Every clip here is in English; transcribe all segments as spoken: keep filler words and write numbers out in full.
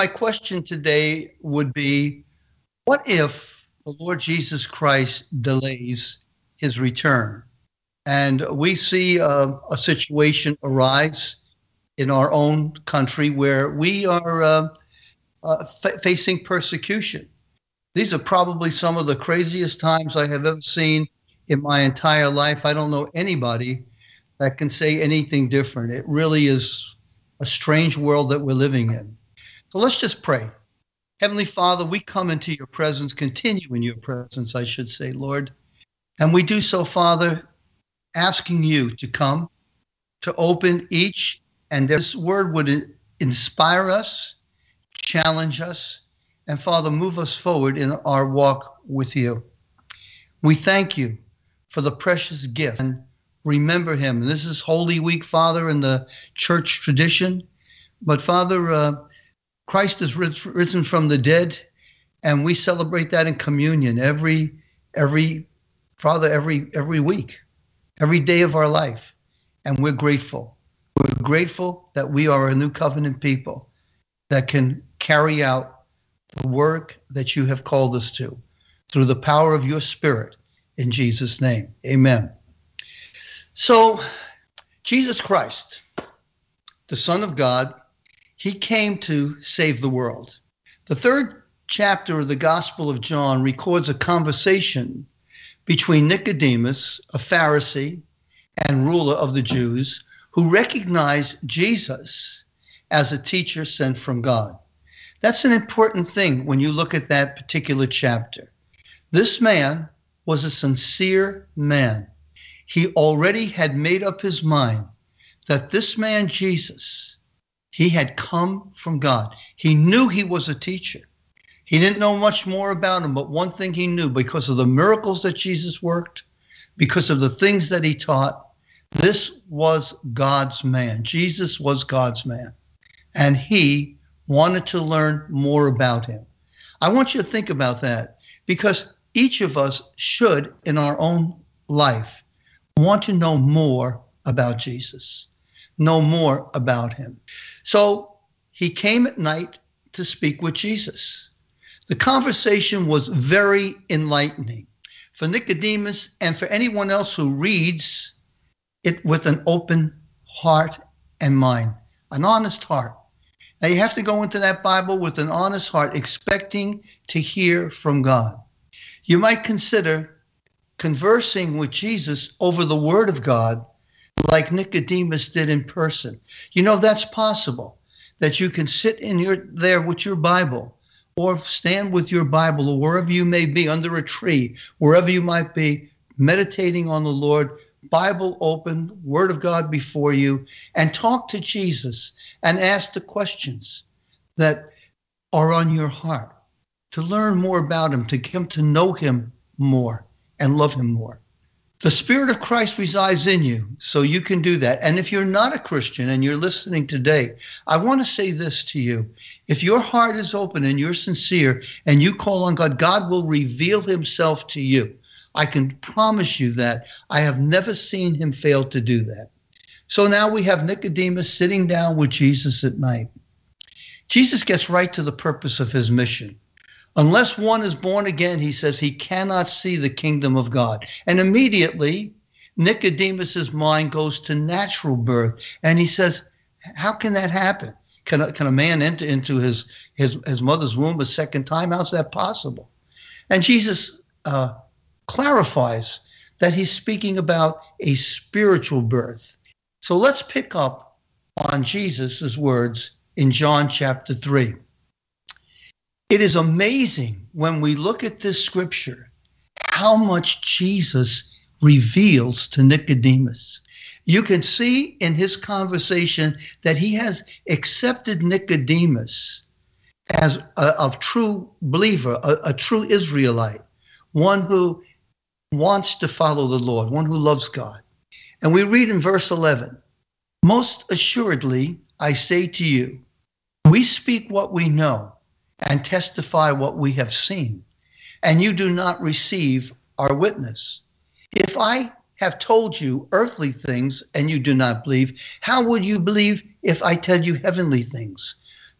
My question today would be, what if the Lord Jesus Christ delays his return? And we see uh, a situation arise in our own country where we are uh, uh, fa- facing persecution. These are probably some of the craziest times I have ever seen in my entire life. I don't know anybody that can say anything different. It really is a strange world that we're living in. So let's just pray. Heavenly Father, we come into your presence, continue in your presence, I should say, Lord. And we do so, Father, asking you to come, to open each, and this word would inspire us, challenge us, and Father, move us forward in our walk with you. We thank you for the precious gift and remember him. This is Holy Week, Father, in the church tradition. But Father, uh, Christ is risen from the dead, and we celebrate that in communion every, every, Father, every, every week, every day of our life. And we're grateful. We're grateful that we are a new covenant people that can carry out the work that you have called us to through the power of your Spirit, in Jesus' name. Amen. So, Jesus Christ, the Son of God, he came to save the world. The third chapter of the Gospel of John records a conversation between Nicodemus, a Pharisee and ruler of the Jews, who recognized Jesus as a teacher sent from God. That's an important thing when you look at that particular chapter. This man was a sincere man. He already had made up his mind that this man, Jesus, he had come from God. He knew he was a teacher. He didn't know much more about him, but one thing he knew, because of the miracles that Jesus worked, because of the things that he taught, this was God's man. Jesus was God's man. And he wanted to learn more about him. I want you to think about that, because each of us should, in our own life, want to know more about Jesus, know more about him. So he came at night to speak with Jesus. The conversation was very enlightening for Nicodemus and for anyone else who reads it with an open heart and mind, an honest heart. Now, you have to go into that Bible with an honest heart, expecting to hear from God. You might consider conversing with Jesus over the Word of God like Nicodemus did in person. You know, that's possible, that you can sit in your there with your Bible, or stand with your Bible, or wherever you may be, under a tree, wherever you might be, meditating on the Lord, Bible open, Word of God before you, and talk to Jesus and ask the questions that are on your heart, to learn more about him, to come to know him more and love him more. The Spirit of Christ resides in you, so you can do that. And if you're not a Christian and you're listening today, I want to say this to you. If your heart is open and you're sincere and you call on God, God will reveal himself to you. I can promise you that. I have never seen him fail to do that. So now we have Nicodemus sitting down with Jesus at night. Jesus gets right to the purpose of his mission. Unless one is born again, he says, he cannot see the kingdom of God. And immediately, Nicodemus's mind goes to natural birth. And he says, how can that happen? Can a, can a man enter into his, his, his mother's womb a second time? How's that possible? And Jesus uh, clarifies that he's speaking about a spiritual birth. So let's pick up on Jesus' words in John chapter three. It is amazing when we look at this scripture, how much Jesus reveals to Nicodemus. You can see in his conversation that he has accepted Nicodemus as a, a true believer, a, a true Israelite, one who wants to follow the Lord, one who loves God. And we read in verse eleven, most assuredly, I say to you, we speak what we know and testify what we have seen, and you do not receive our witness. If I have told you earthly things and you do not believe, how would you believe if I tell you heavenly things?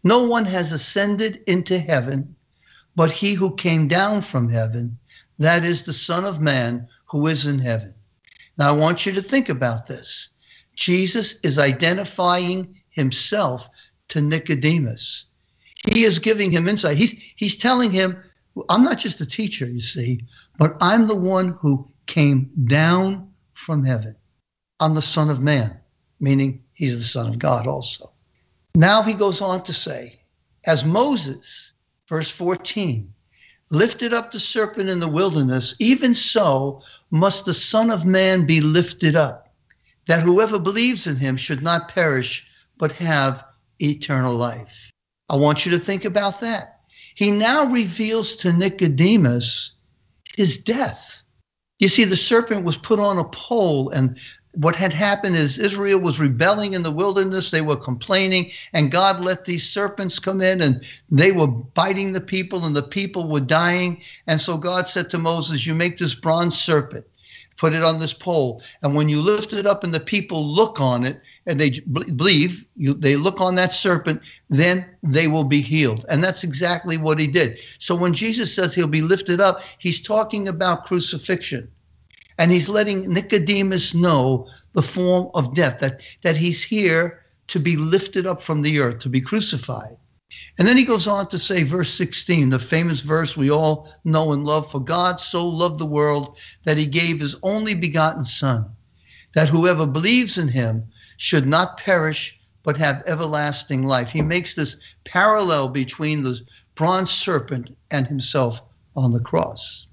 No one has ascended into heaven, but he who came down from heaven, that is the Son of Man who is in heaven. Now, I want you to think about this. Jesus is identifying himself to Nicodemus. He is giving him insight. He's, he's telling him, I'm not just a teacher, you see, but I'm the one who came down from heaven. I'm the Son of Man, meaning he's the Son of God also. Now he goes on to say, as Moses, verse fourteen, lifted up the serpent in the wilderness, even so must the Son of Man be lifted up, that whoever believes in him should not perish, but have eternal life. I want you to think about that. He now reveals to Nicodemus his death. You see, the serpent was put on a pole, and what had happened is Israel was rebelling in the wilderness. They were complaining, and God let these serpents come in, and they were biting the people, and the people were dying. And so God said to Moses, you make this bronze serpent, put it on this pole, and when you lift it up and the people look on it, and they believe, you, they look on that serpent, then they will be healed. And that's exactly what he did. So when Jesus says he'll be lifted up, he's talking about crucifixion. And he's letting Nicodemus know the form of death, that, that he's here to be lifted up from the earth, to be crucified. And then he goes on to say, verse sixteen, the famous verse we all know and love, for God so loved the world that he gave his only begotten Son, that whoever believes in him should not perish, but have everlasting life. He makes this parallel between the bronze serpent and himself on the cross.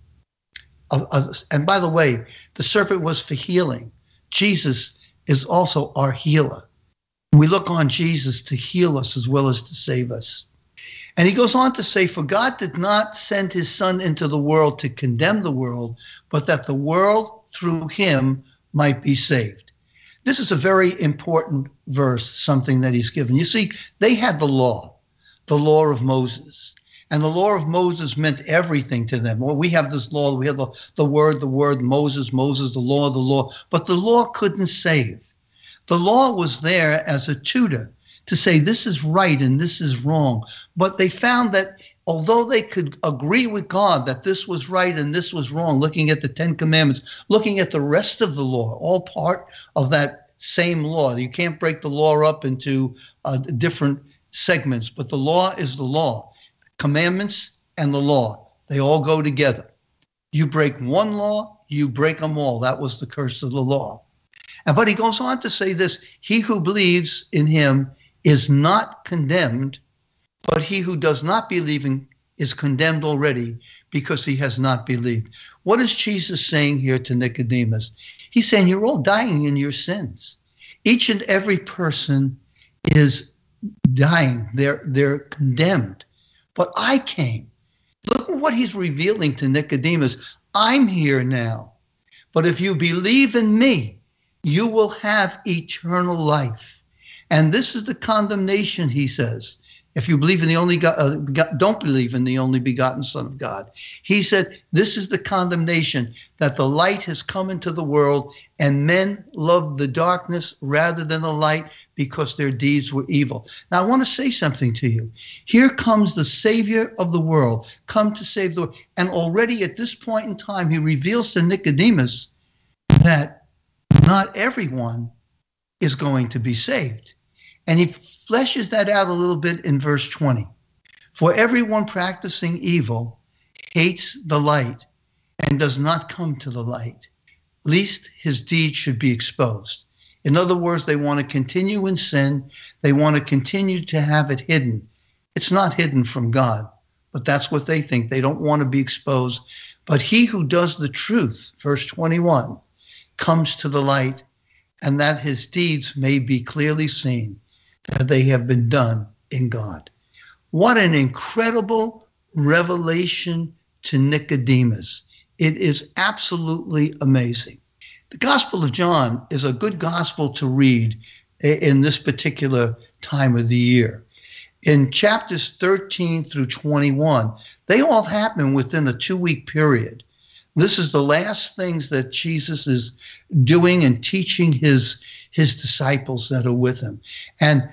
Uh, uh, and by the way, the serpent was for healing. Jesus is also our healer. We look on Jesus to heal us as well as to save us. And he goes on to say, for God did not send his Son into the world to condemn the world, but that the world through him might be saved. This is a very important verse, something that he's given. You see, they had the law, the law of Moses. And the law of Moses meant everything to them. Well, we have this law, we have the, the word, the word, Moses, Moses, the law, the law. But the law couldn't save. The law was there as a tutor to say this is right and this is wrong. But they found that although they could agree with God that this was right and this was wrong, looking at the Ten Commandments, looking at the rest of the law, all part of that same law. You can't break the law up into uh, different segments, but the law is the law. Commandments and the law, they all go together. You break one law, you break them all. That was the curse of the law. And but he goes on to say this, he who believes in him is not condemned, but he who does not believe in is condemned already because he has not believed. What is Jesus saying here to Nicodemus? He's saying you're all dying in your sins. Each and every person is dying. They're, they're condemned. But I came. Look at what he's revealing to Nicodemus. I'm here now. But if you believe in me, you will have eternal life. And this is the condemnation, he says. If you believe in the only God, uh, God, don't believe in the only begotten Son of God. He said, this is the condemnation, that the light has come into the world and men loved the darkness rather than the light because their deeds were evil. Now, I want to say something to you. Here comes the Savior of the world, come to save the world. And already at this point in time, he reveals to Nicodemus that not everyone is going to be saved. And he fleshes that out a little bit in verse twenty. For everyone practicing evil hates the light and does not come to the light, lest his deeds should be exposed. In other words, they want to continue in sin. They want to continue to have it hidden. It's not hidden from God, but that's what they think. They don't want to be exposed. But he who does the truth, verse twenty-one, comes to the light, and that his deeds may be clearly seen, that they have been done in God. What an incredible revelation to Nicodemus. It is absolutely amazing. The Gospel of John is a good gospel to read in this particular time of the year. In chapters thirteen through twenty-one, they all happen within a two-week period. This is the last things that Jesus is doing and teaching his, his disciples that are with him. And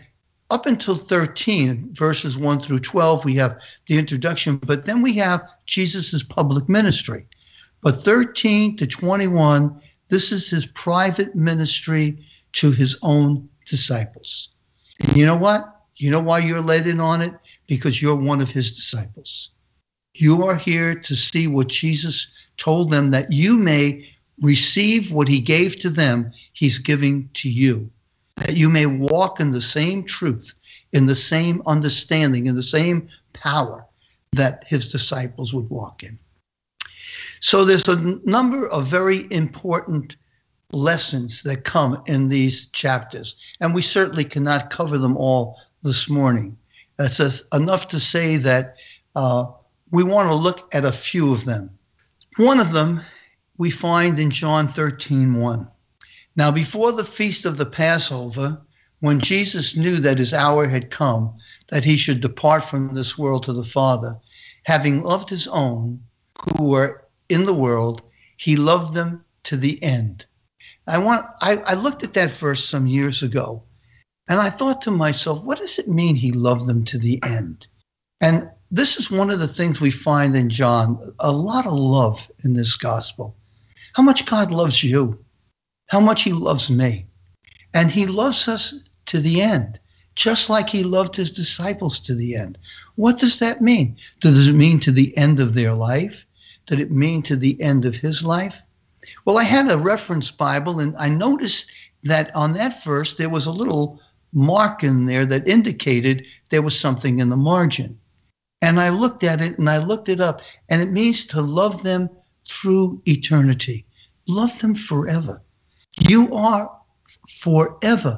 up until thirteen, verses one through twelve, we have the introduction, but then we have Jesus' public ministry. But thirteen to twenty-one, this is his private ministry to his own disciples. And you know what? You know why you're let in on it? Because you're one of his disciples. You are here to see what Jesus told them, that you may receive what he gave to them, he's giving to you. That you may walk in the same truth, in the same understanding, in the same power that his disciples would walk in. So there's a number of very important lessons that come in these chapters, and we certainly cannot cover them all this morning. That's just enough to say that uh, we want to look at a few of them. One of them we find in John thirteen one. Now, before the feast of the Passover, when Jesus knew that his hour had come, that he should depart from this world to the Father, having loved his own who were in the world, he loved them to the end. I want. I, I looked at that verse some years ago, and I thought to myself, what does it mean he loved them to the end? And this is one of the things we find in John, a lot of love in this gospel. How much God loves you, how much he loves me. And he loves us to the end, just like he loved his disciples to the end. What does that mean? Does it mean to the end of their life? Did it mean to the end of his life? Well, I had a reference Bible, and I noticed that on that verse, there was a little mark in there that indicated there was something in the margin. And I looked at it, and I looked it up, and it means to love them through eternity. Love them forever. You are forever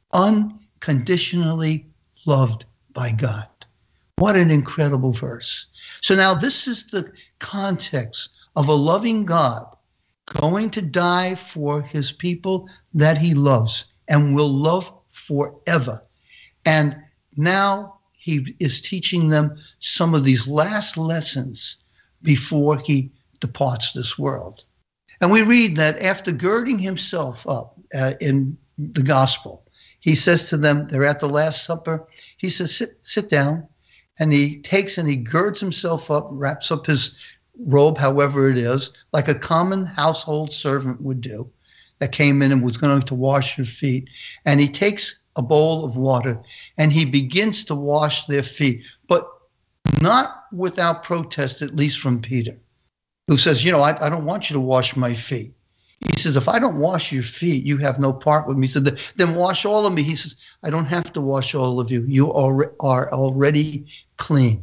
unconditionally loved by God. What an incredible verse. So now this is the context of a loving God going to die for his people that he loves and will love forever. And now he is teaching them some of these last lessons before he departs this world. And we read that after girding himself up uh, in the gospel, he says to them, they're at the Last Supper, he says, sit, sit down. And he takes and he girds himself up, wraps up his robe, however it is, like a common household servant would do, that came in and was going to wash your feet. And he takes a bowl of water and he begins to wash their feet, but not without protest, at least from Peter, who says, you know, I, I don't want you to wash my feet. He says, if I don't wash your feet, you have no part with me. He said, then wash all of me. He says, I don't have to wash all of you. You are, are already clean.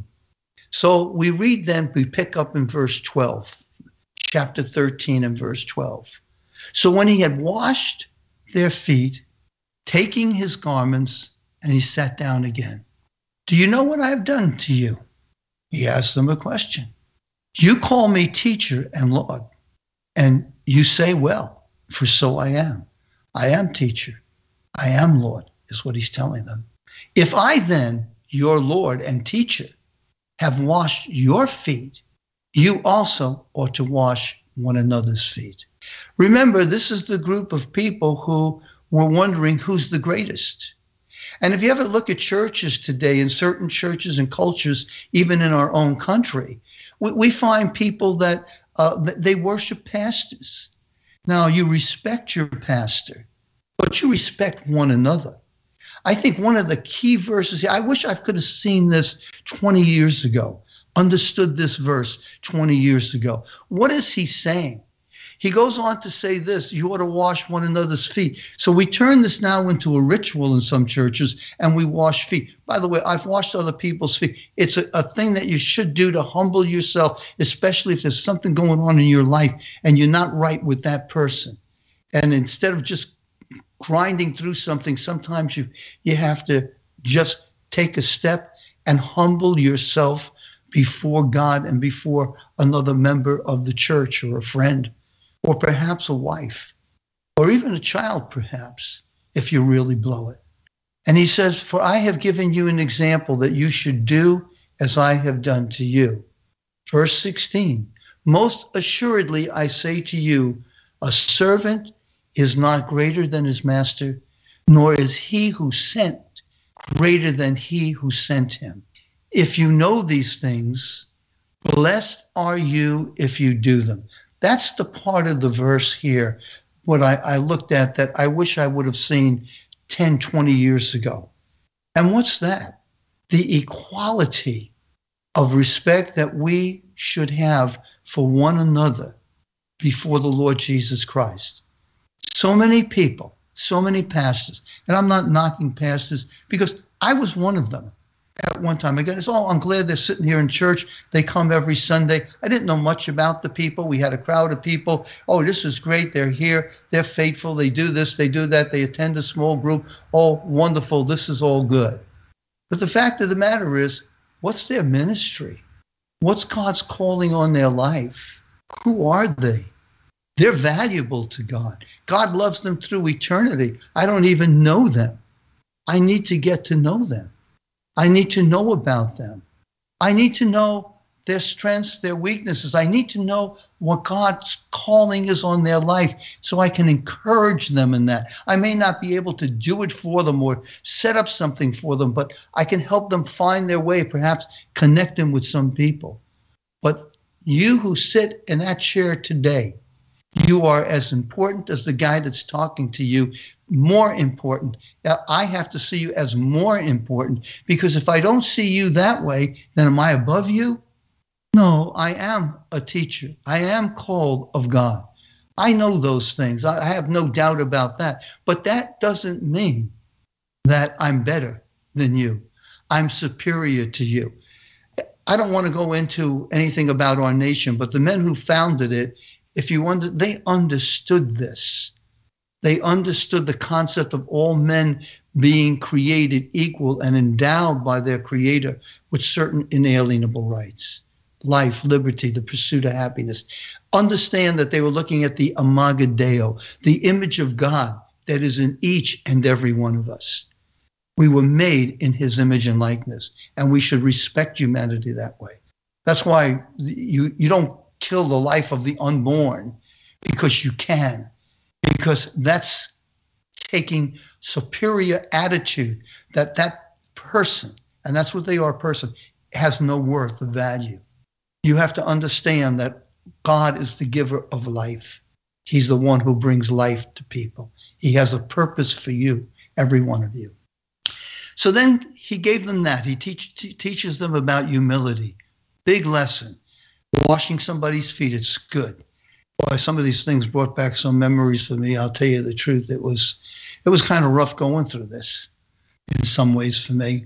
So we read then, we pick up in verse twelve, chapter thirteen and verse twelve. So when he had washed their feet, taking his garments, and he sat down again. Do you know what I have done to you? He asked them a question. You call me teacher and Lord, and you say, well, for so I am. I am teacher. I am Lord, is what he's telling them. If I then, your Lord and teacher, have washed your feet, you also ought to wash one another's feet. Remember, this is the group of people who were wondering who's the greatest. And if you ever look at churches today, in certain churches and cultures, even in our own country, we, we find people that uh, they worship pastors. Now, you respect your pastor, but you respect one another. I think one of the key verses, I wish I could have seen this twenty years ago, understood this verse twenty years ago. What is he saying? He goes on to say this, you ought to wash one another's feet. So we turn this now into a ritual in some churches, and we wash feet. By the way, I've washed other people's feet. It's a, a thing that you should do to humble yourself, especially if there's something going on in your life and you're not right with that person. And instead of just grinding through something, sometimes you, you have to just take a step and humble yourself before God and before another member of the church or a friend, or perhaps a wife, or even a child, perhaps, if you really blow it. And he says, for I have given you an example that you should do as I have done to you. Verse sixteen, most assuredly I say to you, a servant is not greater than his master, nor is he who sent greater than he who sent him. If you know these things, blessed are you if you do them. That's the part of the verse here, what I, I looked at that I wish I would have seen ten, twenty years ago. And what's that? The equality of respect that we should have for one another before the Lord Jesus Christ. So many people, so many pastors, and I'm not knocking pastors because I was one of them at one time. Again, it's all, I'm glad they're sitting here in church. They come every Sunday. I didn't know much about the people. We had a crowd of people. Oh, this is great. They're here. They're faithful. They do this. They do that. They attend a small group. Oh, wonderful. This is all good. But the fact of the matter is, what's their ministry? What's God's calling on their life? Who are they? They're valuable to God. God loves them through eternity. I don't even know them. I need to get to know them. I need to know about them. I need to know their strengths, their weaknesses. I need to know what God's calling is on their life so I can encourage them in that. I may not be able to do it for them or set up something for them, but I can help them find their way, perhaps connect them with some people. But you who sit in that chair today, you are as important as the guy that's talking to you, more important. I have to see you as more important, because if I don't see you that way, then am I above you? No, I am a teacher. I am called of God. I know those things. I have no doubt about that. But that doesn't mean that I'm better than you. I'm superior to you. I don't want to go into anything about our nation, but the men who founded it, if you under, they understood this. They understood the concept of all men being created equal and endowed by their Creator with certain inalienable rights. Life, liberty, the pursuit of happiness. Understand that they were looking at the imago Dei, the image of God that is in each and every one of us. We were made in his image and likeness, and we should respect humanity that way. That's why you, you don't kill the life of the unborn, because you can, because that's taking superior attitude that that person, and that's what they are, a person, has no worth of value. You have to understand that God is the giver of life. He's the one who brings life to people. He has a purpose for you, every one of you. So then he gave them that. He teach, t- teaches them about humility. Big lesson. Washing somebody's feet, it's good. Boy, some of these things brought back some memories for me. I'll tell you the truth. It was, it was kind of rough going through this in some ways for me.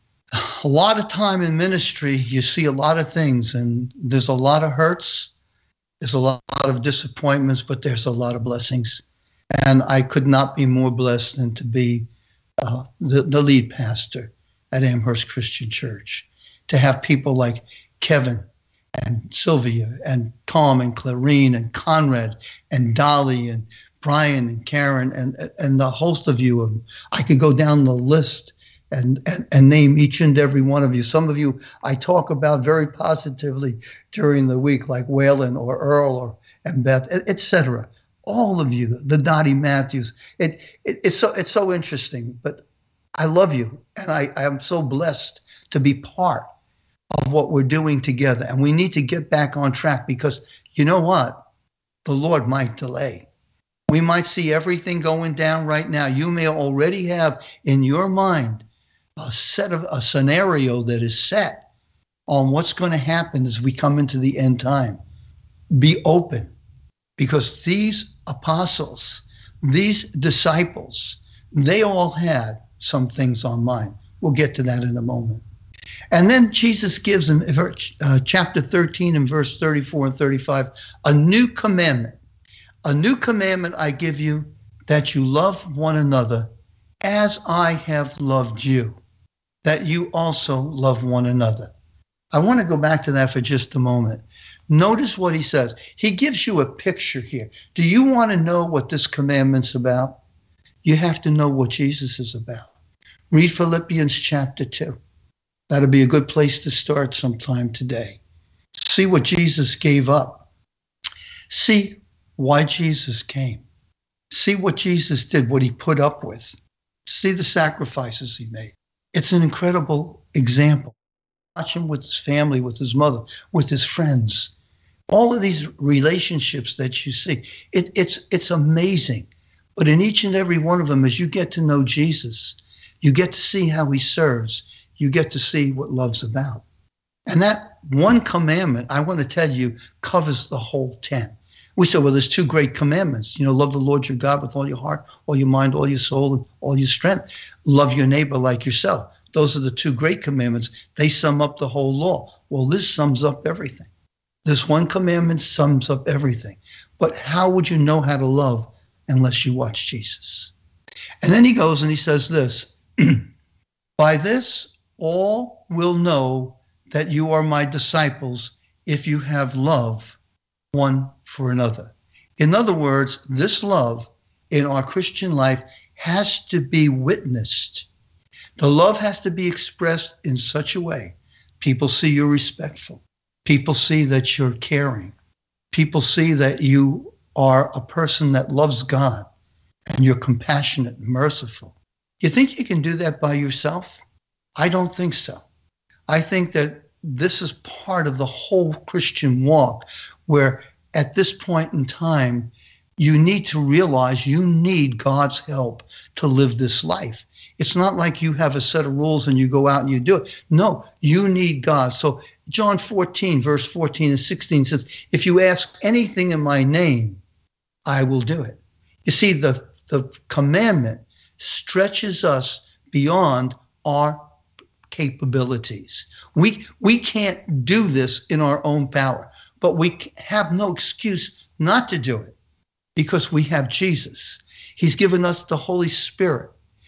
A lot of time in ministry, you see a lot of things, and there's a lot of hurts. There's a lot of disappointments, but there's a lot of blessings. And I could not be more blessed than to be uh, the, the lead pastor at Amherst Christian Church, to have people like Kevin and Sylvia and Tom and Clarine and Conrad and Dolly and Brian and Karen and and the host of you. And I could go down the list and, and, and name each and every one of you. Some of you I talk about very positively during the week, like Waylon or Earl or and Beth, et cetera. All of you, the Dottie Matthews. It, it it's so it's so interesting, but I love you, and I, I am so blessed to be part of what we're doing together. And we need to get back on track, because you know what? The Lord might delay. We might see everything going down right now. You may already have in your mind a set of a scenario that is set on what's going to happen as we come into the end time. Be open, because these apostles, these disciples, they all had some things on mind. We'll get to that in a moment. And then Jesus gives them, uh, chapter thirteen and verse thirty-four and thirty-five, a new commandment. A new commandment I give you, that you love one another as I have loved you, that you also love one another. I want to go back to that for just a moment. Notice what he says. He gives you a picture here. Do you want to know what this commandment's about? You have to know what Jesus is about. Read Philippians chapter two. That'll be a good place to start sometime today. See what Jesus gave up. See why Jesus came. See what Jesus did, what he put up with. See the sacrifices he made. It's an incredible example. Watch him with his family, with his mother, with his friends. All of these relationships that you see, it, it's it's amazing. But in each and every one of them, as you get to know Jesus, you get to see how he serves. You get to see what love's about. And that one commandment, I want to tell you, covers the whole ten. We say, well, there's two great commandments. You know, love the Lord your God with all your heart, all your mind, all your soul, and all your strength. Love your neighbor like yourself. Those are the two great commandments. They sum up the whole law. Well, this sums up everything. This one commandment sums up everything. But how would you know how to love unless you watch Jesus? And then he goes and he says this, by this all will know that you are my disciples if you have love one for another. In other words, this love in our Christian life has to be witnessed. The love has to be expressed in such a way. People see you're respectful. People see that you're caring. People see that you are a person that loves God and you're compassionate and merciful. You think you can do that by yourself? I don't think so. I think that this is part of the whole Christian walk, where at this point in time, you need to realize you need God's help to live this life. It's not like you have a set of rules and you go out and you do it. No, you need God. So John fourteen, verse fourteen and sixteen says, if you ask anything in my name, I will do it. You see, the, the commandment stretches us beyond our capabilities. We, we can't do this in our own power, but we have no excuse not to do it because we have Jesus. He's given us the Holy Spirit.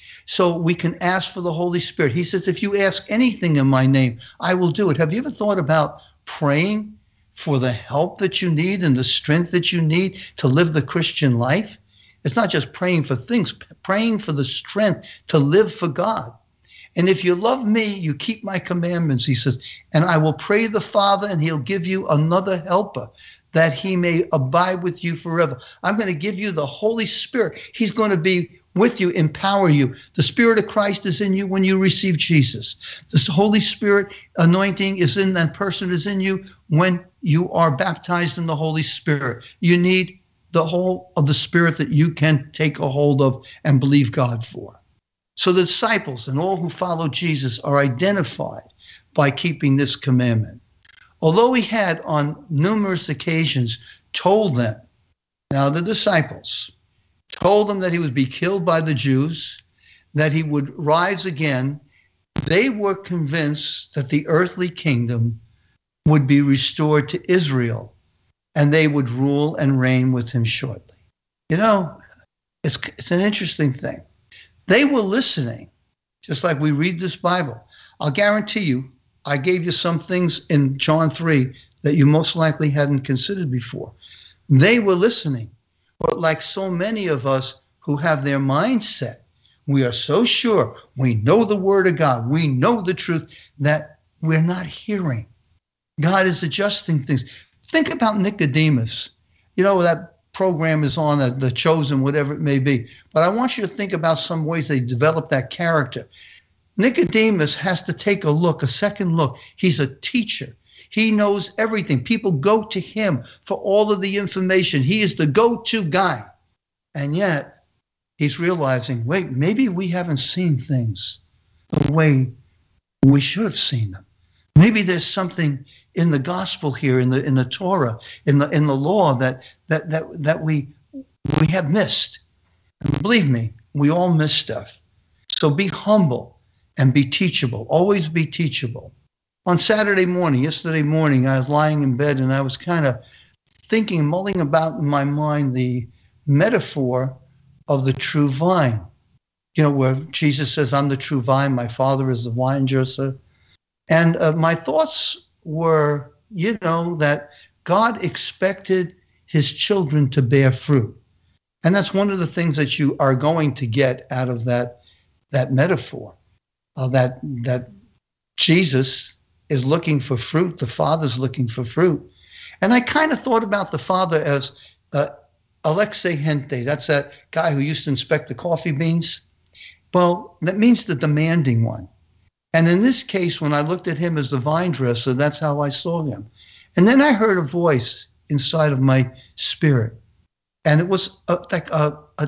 So we can ask for the Holy Spirit. He says, if you ask anything in my name, I will do it. Have you ever thought about praying for the help that you need and the strength that you need to live the Christian life? It's not just praying for things, praying for the strength to live for God. And if you love me, you keep my commandments, he says, and I will pray the Father, and he'll give you another helper that he may abide with you forever. I'm going to give you the Holy Spirit. He's going to be with you, empower you. The Spirit of Christ is in you when you receive Jesus. The Holy Spirit anointing is in that person, is in you when you are baptized in the Holy Spirit. You need the whole of the Spirit that you can take a hold of and believe God for. So the disciples and all who follow Jesus are identified by keeping this commandment. Although he had on numerous occasions told them, now the disciples, told them that he would be killed by the Jews, that he would rise again, they were convinced that the earthly kingdom would be restored to Israel and they would rule and reign with him shortly. You know, it's, it's an interesting thing. They were listening, just like we read this Bible. I'll guarantee you, I gave you some things in John three that you most likely hadn't considered before. They were listening, but like so many of us who have their mindset, we are so sure we know the Word of God, we know the truth, that we're not hearing. God is adjusting things. Think about Nicodemus. You know, that program is on, uh, The Chosen, whatever it may be. But I want you to think about some ways they develop that character. Nicodemus has to take a look, a second look. He's a teacher. He knows everything. People go to him for all of the information. He is the go-to guy. And yet, he's realizing, wait, maybe we haven't seen things the way we should have seen them. Maybe there's something in the gospel here, in the in the Torah, in the in the law that that that that we we have missed. And believe me, we all miss stuff. So be humble and be teachable. Always be teachable. On Saturday morning, yesterday morning, I was lying in bed and I was kind of thinking, mulling about in my mind the metaphor of the true vine. You know, where Jesus says, I'm the true vine, my Father is the vine dresser. And uh, my thoughts were, you know, that God expected his children to bear fruit. And that's one of the things that you are going to get out of that, that metaphor, uh, that, that Jesus is looking for fruit, the Father's looking for fruit. And I kind of thought about the Father as uh, Alexei Hente, that's that guy who used to inspect the coffee beans. Well, that means the demanding one. And in this case, when I looked at him as the vine dresser, that's how I saw him. And then I heard a voice inside of my spirit. And it was a, like a, a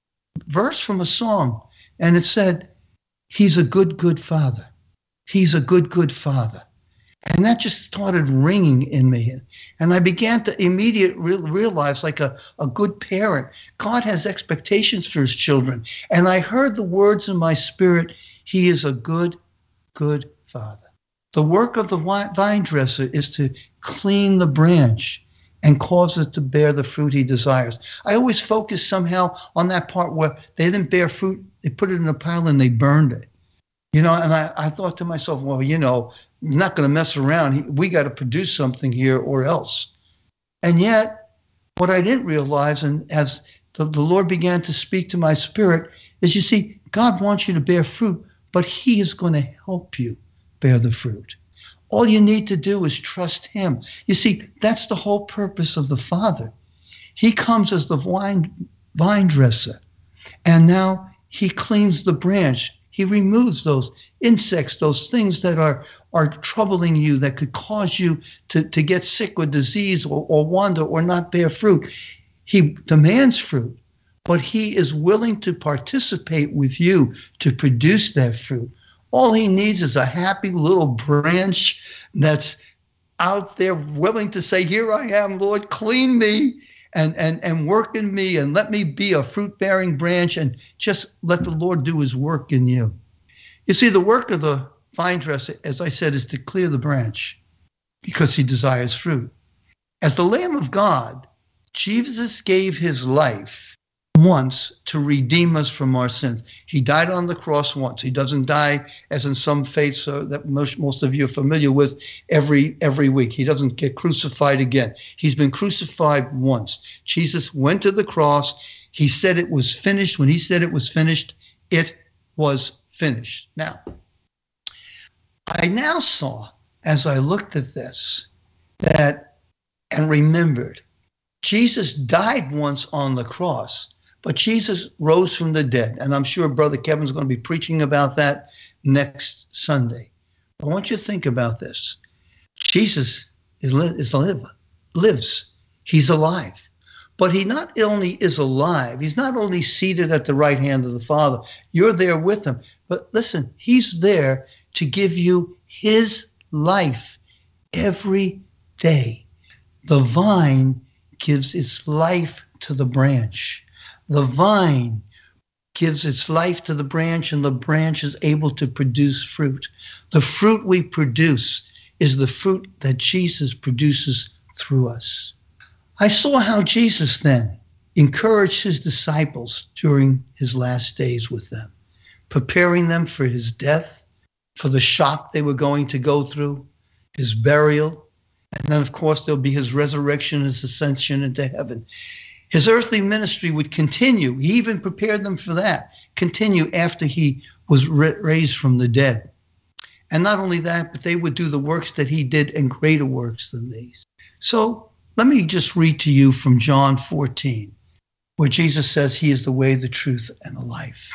verse from a song. And it said, he's a good, good father. He's a good, good father. And that just started ringing in me. And I began to immediately realize, like a, a good parent, God has expectations for his children. And I heard the words in my spirit, he is a good, good father. The work of the vine dresser is to clean the branch and cause it to bear the fruit he desires. I always focus somehow on that part where they didn't bear fruit, they put it in a pile and they burned it. You know, and I, I thought to myself, well, you know, I'm not going to mess around. We got to produce something here or else. And yet, what I didn't realize, and as the, the Lord began to speak to my spirit, is you see, God wants you to bear fruit, but he is going to help you bear the fruit. All you need to do is trust him. You see, that's the whole purpose of the Father. He comes as the vine, vine dresser, and now he cleans the branch. He removes those insects, those things that are, are troubling you, that could cause you to, to get sick or disease or, or wander or not bear fruit. He demands fruit, but he is willing to participate with you to produce that fruit. All he needs is a happy little branch that's out there willing to say, here I am, Lord, clean me. And, and and work in me and let me be a fruit-bearing branch and just let the Lord do his work in you. You see, the work of the vine dresser, as I said, is to clear the branch because he desires fruit. As the Lamb of God, Jesus gave his life once to redeem us from our sins. He died on the cross once. He doesn't die, as in some faiths uh, that most, most of you are familiar with, every every week. He doesn't get crucified again. He's been crucified once. Jesus went to the cross. He said it was finished. When he said it was finished, it was finished. Now, I now saw, as I looked at this, that and remembered, Jesus died once on the cross, but Jesus rose from the dead. And I'm sure Brother Kevin's going to be preaching about that next Sunday. I want you to think about this. Jesus is, is live, lives. He's alive. But he not only is alive, he's not only seated at the right hand of the Father. You're there with him. But listen, he's there to give you his life every day. The vine gives its life to the branch. The vine gives its life to the branch, and the branch is able to produce fruit. The fruit we produce is the fruit that Jesus produces through us. I saw how Jesus then encouraged his disciples during his last days with them, preparing them for his death, for the shock they were going to go through, his burial, and then, of course, there'll be his resurrection, his ascension into heaven. His earthly ministry would continue. He even prepared them for that, continue after he was raised from the dead. And not only that, but they would do the works that he did and greater works than these. So let me just read to you from John fourteen, where Jesus says he is the way, the truth, and the life.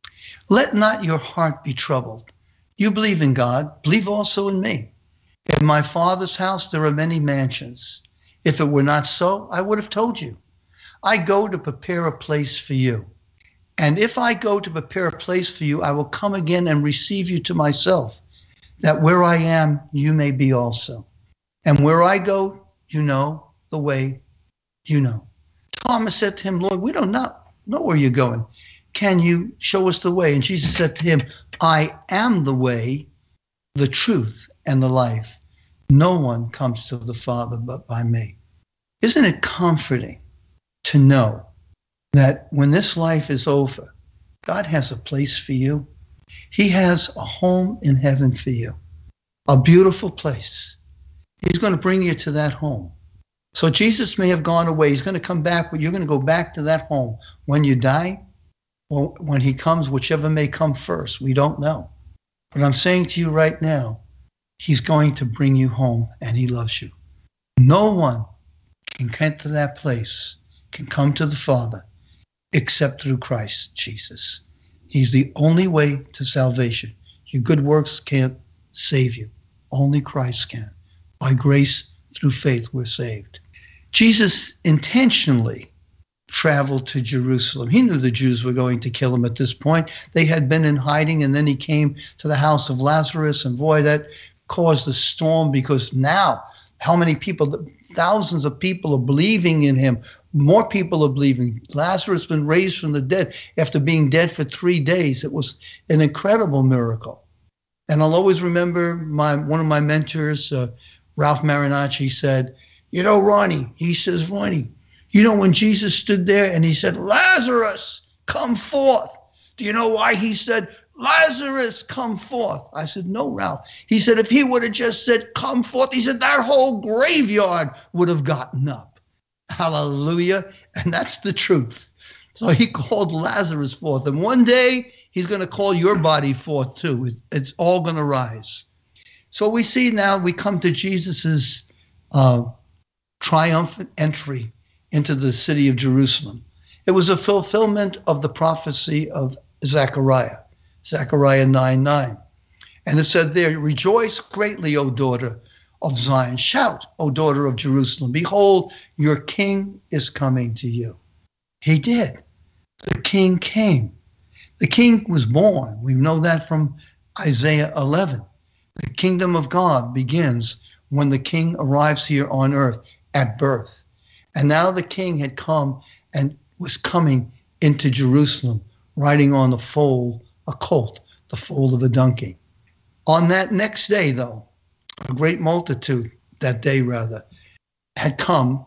Let not your heart be troubled. You believe in God, believe also in me. In my Father's house there are many mansions. If it were not so, I would have told you. I go to prepare a place for you. And if I go to prepare a place for you, I will come again and receive you to myself, that where I am, you may be also. And where I go, you know the way, you know. Thomas said to him, Lord, we don't know, know where you're going. Can you show us the way? And Jesus said to him, I am the way, the truth, and the life. No one comes to the Father but by me. Isn't it comforting to know that when this life is over, God has a place for you? He has a home in heaven for you, a beautiful place. He's going to bring you to that home. So Jesus may have gone away. He's going to come back, but you're going to go back to that home when you die or when he comes, whichever may come first. We don't know. But I'm saying to you right now, he's going to bring you home, and he loves you. No one can get to that place, can come to the Father, except through Christ Jesus. He's the only way to salvation. Your good works can't save you. Only Christ can. By grace, through faith, we're saved. Jesus intentionally traveled to Jerusalem. He knew the Jews were going to kill him at this point. They had been in hiding, and then he came to the house of Lazarus, and boy, that caused a storm, because now how many people, thousands of people are believing in him. More people are believing. Lazarus has been raised from the dead after being dead for three days. It was an incredible miracle. And I'll always remember my one of my mentors, uh, Ralph Marinacci, said, you know, Ronnie, he says, Ronnie, you know, when Jesus stood there and he said, Lazarus, come forth. Do you know why he said, Lazarus, come forth? I said, no, Ralph. He said, if he would have just said, come forth, he said, that whole graveyard would have gotten up. Hallelujah. And that's the truth. So he called Lazarus forth. And one day he's going to call your body forth too. It's all going to rise. So we see now we come to Jesus's uh, triumphant entry into the city of Jerusalem. It was a fulfillment of the prophecy of Zechariah, Zechariah nine nine. And it said there, rejoice greatly, O daughter of Zion. Shout, O daughter of Jerusalem. Behold, your king is coming to you. He did. The king came. The king was born. We know that from Isaiah eleven. The kingdom of God begins when the king arrives here on earth at birth. And now the king had come and was coming into Jerusalem, riding on the foal, a colt, the foal of a donkey. On that next day, though, a great multitude, that day rather, had come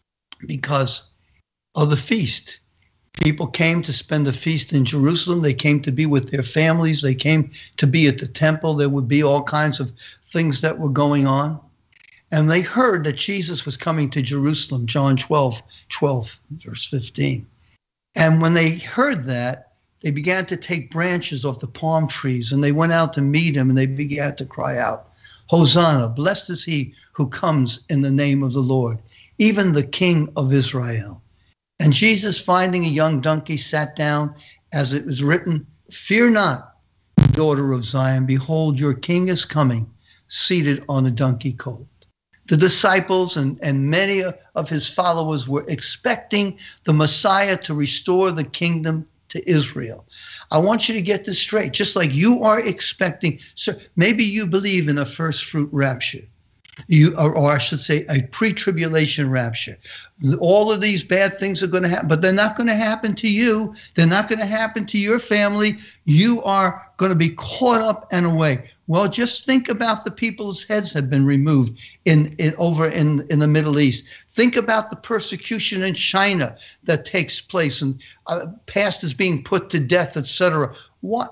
because of the feast. People came to spend the feast in Jerusalem. They came to be with their families. They came to be at the temple. There would be all kinds of things that were going on. And they heard that Jesus was coming to Jerusalem, John twelve, twelve, verse fifteen. And when they heard that, they began to take branches off the palm trees, and they went out to meet him, and they began to cry out, Hosanna, blessed is he who comes in the name of the Lord, even the King of Israel. And Jesus, finding a young donkey, sat down, as it was written, fear not, daughter of Zion, behold, your king is coming, seated on a donkey colt. The disciples and, and many of his followers were expecting the Messiah to restore the kingdom to Israel. I want you to get this straight, just like you are expecting, so maybe you believe in a first fruit rapture. You, or, or I should say, a pre-tribulation rapture. All of these bad things are going to happen, but they're not going to happen to you. They're not going to happen to your family. You are going to be caught up and away. Well, just think about the people whose heads have been removed in, in over in, in the Middle East. Think about the persecution in China that takes place, and uh, pastors being put to death, et cetera. Why,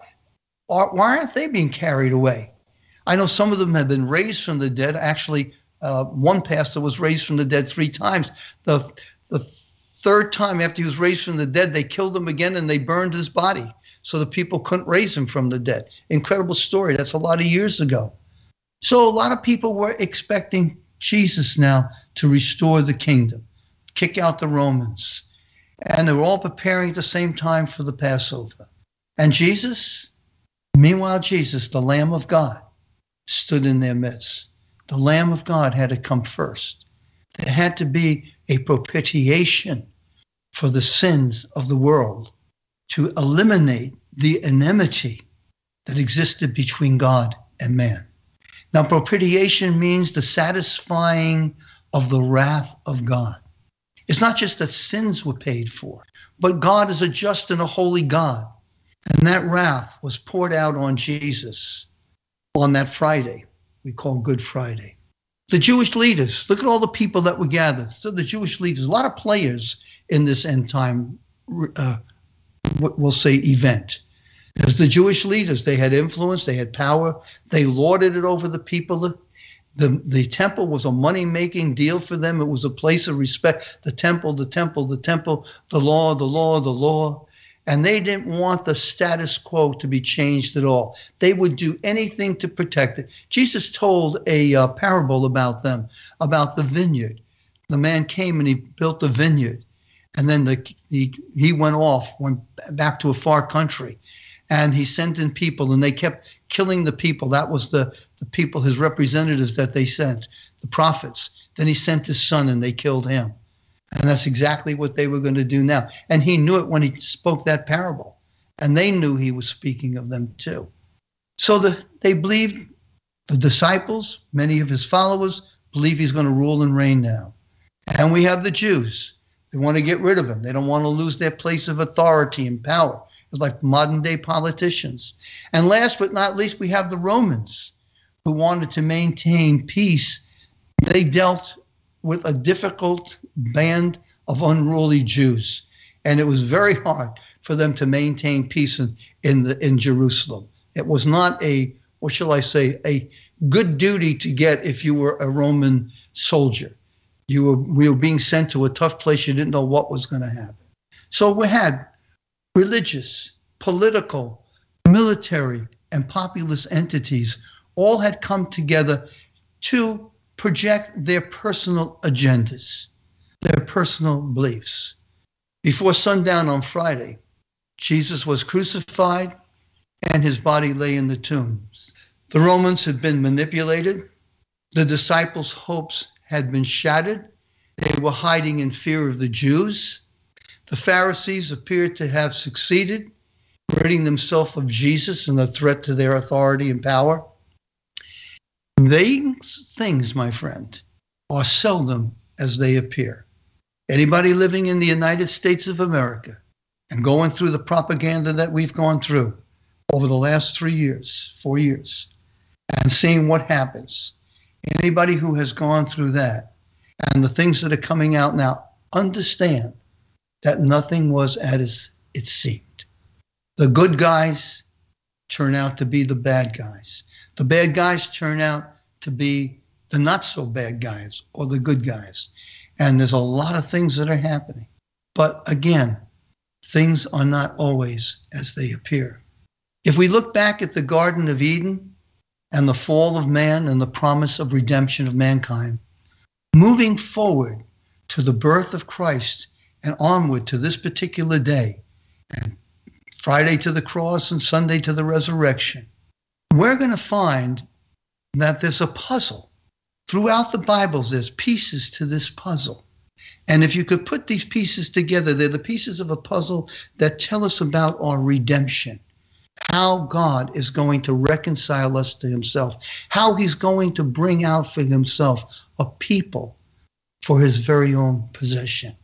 why aren't they being carried away? I know some of them have been raised from the dead. Actually, uh, one pastor was raised from the dead three times. The, the third time after he was raised from the dead, they killed him again and they burned his body so the people couldn't raise him from the dead. Incredible story. That's a lot of years ago. So a lot of people were expecting Jesus now to restore the kingdom, kick out the Romans. And they were all preparing at the same time for the Passover. And Jesus, meanwhile, Jesus, the Lamb of God, stood in their midst. The Lamb of God had to come first. There had to be a propitiation for the sins of the world to eliminate the enmity that existed between God and man. Now, propitiation means the satisfying of the wrath of God. It's not just that sins were paid for, but God is a just and a holy God. And that wrath was poured out on Jesus on that Friday we call Good Friday. The Jewish leaders, look at all the people that were gathered. So the Jewish leaders, a lot of players in this end time, uh, we'll say, event. There's the Jewish leaders. They had influence. They had power. They lorded it over the people. The, the temple was a money-making deal for them. It was a place of respect. The temple, the temple, the temple, the law, the law, the law. And they didn't want the status quo to be changed at all. They would do anything to protect it. Jesus told a uh, parable about them, about the vineyard. The man came and he built a vineyard. And then the, he, he went off, went back to a far country. And he sent in people, and they kept killing the people. That was the, the people, his representatives that they sent, the prophets. Then he sent his son, and they killed him. And that's exactly what they were going to do now. And he knew it when he spoke that parable. And they knew he was speaking of them too. So the, they believed, the disciples, many of his followers, believe he's going to rule and reign now. And we have the Jews. They want to get rid of him. They don't want to lose their place of authority and power. It's like modern day politicians. And last but not least, we have the Romans who wanted to maintain peace. They dealt with a difficult band of unruly Jews. And it was very hard for them to maintain peace in, in, the, in Jerusalem. It was not a, what shall I say, a good duty to get if you were a Roman soldier. You were, we were being sent to a tough place. You didn't know what was going to happen. So we had religious, political, military, and populist entities all had come together to project their personal agendas, their personal beliefs. Before sundown on Friday, Jesus was crucified and his body lay in the tombs. The Romans had been manipulated. The disciples' hopes had been shattered. They were hiding in fear of the Jews. The Pharisees appeared to have succeeded, ridding themselves of Jesus and a threat to their authority and power. These things, my friend, are seldom as they appear. Anybody living in the United States of America and going through the propaganda that we've gone through over the last three years, four years, and seeing what happens, anybody who has gone through that and the things that are coming out now, understand that nothing was as it seemed. The good guys turn out to be the bad guys. The bad guys turn out to be the not so bad guys or the good guys. And there's a lot of things that are happening. But again, things are not always as they appear. If we look back at the Garden of Eden and the fall of man and the promise of redemption of mankind, moving forward to the birth of Christ and onward to this particular day, and Friday to the cross and Sunday to the resurrection, we're going to find that there's a puzzle. Throughout the Bibles, there's pieces to this puzzle. And if you could put these pieces together, they're the pieces of a puzzle that tell us about our redemption, how God is going to reconcile us to himself, how he's going to bring out for himself a people for his very own possession.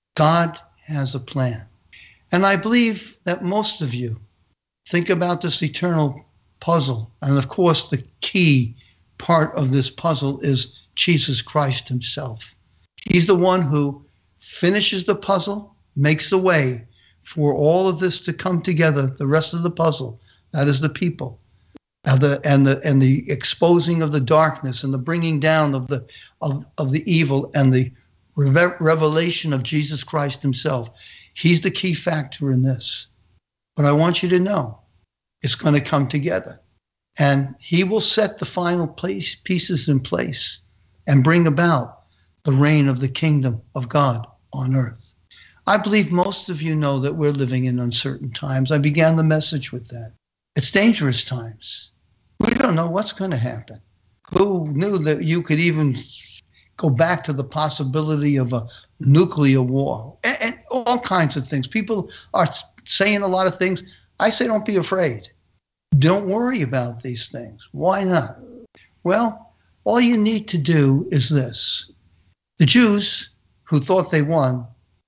God has a plan. And I believe that most of you think about this eternal puzzle. And of course, the key part of this puzzle is Jesus Christ himself. He's the one who finishes the puzzle, makes the way for all of this to come together, the rest of the puzzle. That is the people. And the, and the, and the exposing of the darkness and the bringing down of the, of, of the evil and the revelation of Jesus Christ himself. He's the key factor in this. But I want you to know it's going to come together. And he will set the final place, pieces in place and bring about the reign of the kingdom of God on earth. I believe most of you know that we're living in uncertain times. I began the message with that. It's dangerous times. We don't know what's going to happen. Who knew that you could even go back to the possibility of a nuclear war and, and all kinds of things. People are saying a lot of things. I say don't be afraid. Don't worry about these things. Why not? Well, all you need to do is this. The Jews who thought they won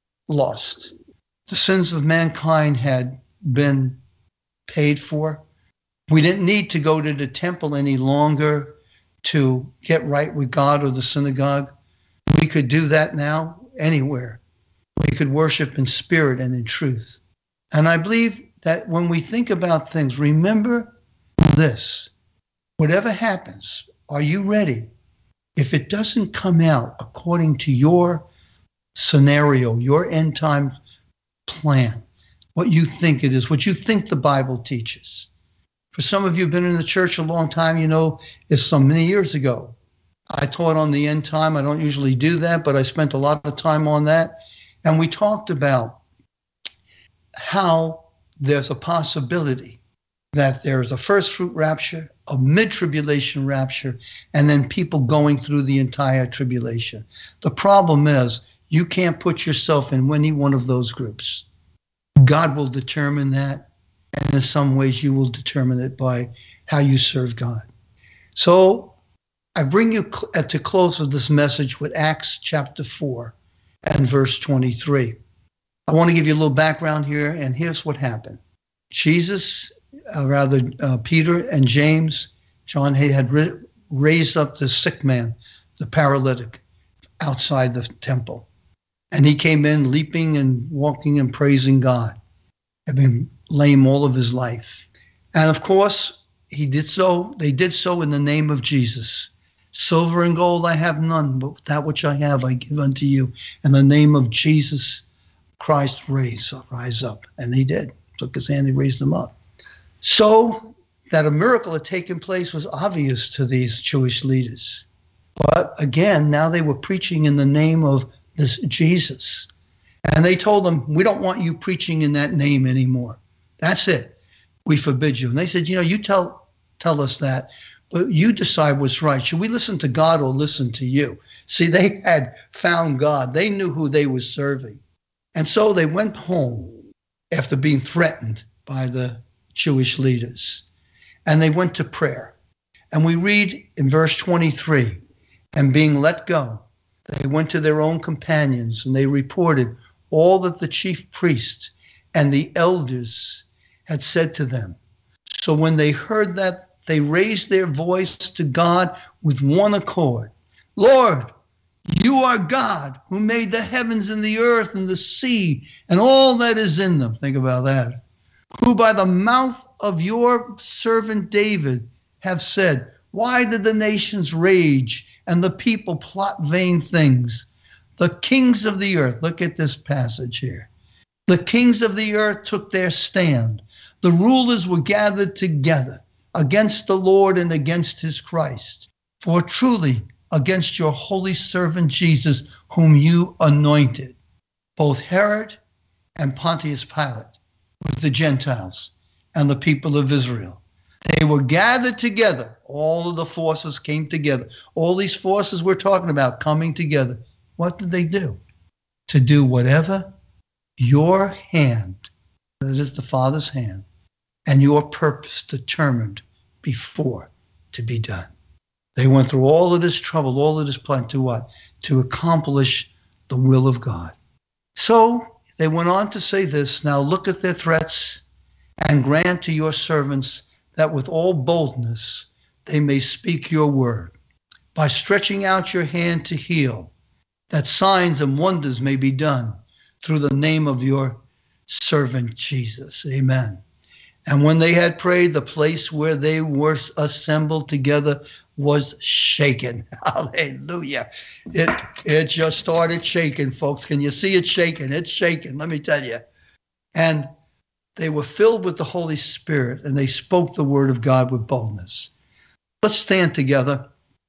lost. The sins of mankind had been paid for. We didn't need to go to the temple any longer to get right with God or the synagogue. We could do that now anywhere. We could worship in spirit and in truth. And I believe that when we think about things, remember this. Whatever happens, are you ready? If it doesn't come out according to your scenario, your end time plan, what you think it is, what you think the Bible teaches. For some of you who've been in the church a long time, you know, it's so many years ago. I taught on the end time. I don't usually do that, but I spent a lot of time on that. And we talked about how there's a possibility that there is a first fruit rapture, a mid-tribulation rapture, and then people going through the entire tribulation. The problem is you can't put yourself in any one of those groups. God will determine that, and in some ways you will determine it by how you serve God. So I bring you at the close of this message with Acts chapter four and verse twenty-three. I want to give you a little background here, and here's what happened. Jesus, uh, rather uh, Peter and James, John had ra- raised up the sick man, the paralytic, outside the temple. And he came in leaping and walking and praising God. Had been lame all of his life. And of course, he did so, they did so in the name of Jesus. Silver and gold I have none, but that which I have I give unto you. In the name of Jesus Christ, raise up, rise up. And he did. Took his hand and raised him up. So that a miracle had taken place was obvious to these Jewish leaders. But again, now they were preaching in the name of this Jesus. And they told them, we don't want you preaching in that name anymore. That's it. We forbid you. And they said, you know, you tell tell us that, but you decide what's right. Should we listen to God or listen to you? See, they had found God. They knew who they were serving. And so they went home after being threatened by the Jewish leaders. And they went to prayer. And we read in verse twenty-three, and being let go, they went to their own companions, and they reported all that the chief priests and the elders had said to them. So when they heard that, they raised their voice to God with one accord. Lord, you are God who made the heavens and the earth and the sea and all that is in them. Think about that. Who by the mouth of your servant David have said, why did the nations rage and the people plot vain things? The kings of the earth, look at this passage here. The kings of the earth took their stand. The rulers were gathered together against the Lord and against his Christ. For truly against your holy servant Jesus, whom you anointed, both Herod and Pontius Pilate with the Gentiles and the people of Israel. They were gathered together. All of the forces came together. All these forces we're talking about coming together. What did they do? To do whatever your hand, that is the Father's hand, and your purpose determined before to be done. They went through all of this trouble, all of this plan to what? To accomplish the will of God. So they went on to say this, now look at their threats and grant to your servants that with all boldness they may speak your word by stretching out your hand to heal, that signs and wonders may be done through the name of your servant Jesus. Amen. And when they had prayed, the place where they were assembled together was shaken. Hallelujah. It, it just started shaking, folks. Can you see it shaking? It's shaking, let me tell you. And they were filled with the Holy Spirit, and they spoke the word of God with boldness. Let's stand together,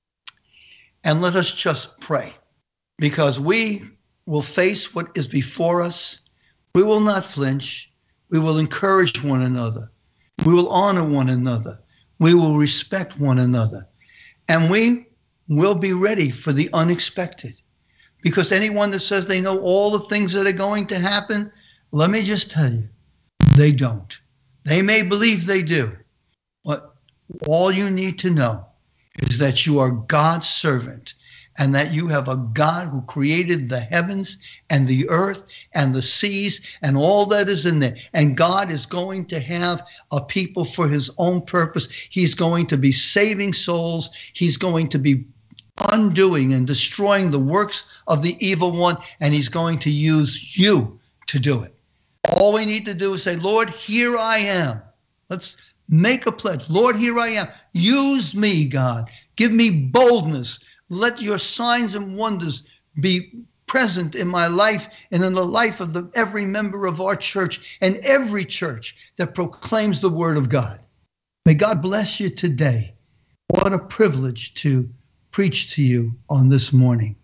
and let us just pray, because we will face what is before us. We will not flinch. We will encourage one another. We will honor one another. We will respect one another. And we will be ready for the unexpected. Because anyone that says they know all the things that are going to happen, let me just tell you, they don't. They may believe they do. But all you need to know is that you are God's servant, and that you have a God who created the heavens and the earth and the seas and all that is in there. And God is going to have a people for his own purpose. He's going to be saving souls. He's going to be undoing and destroying the works of the evil one, and he's going to use you to do it. All we need to do is say, Lord, here I am. Let's make a pledge. Lord, here I am. Use me, God. Give me boldness. Let your signs and wonders be present in my life and in the life of the, every member of our church and every church that proclaims the word of God. May God bless you today. What a privilege to preach to you on this morning.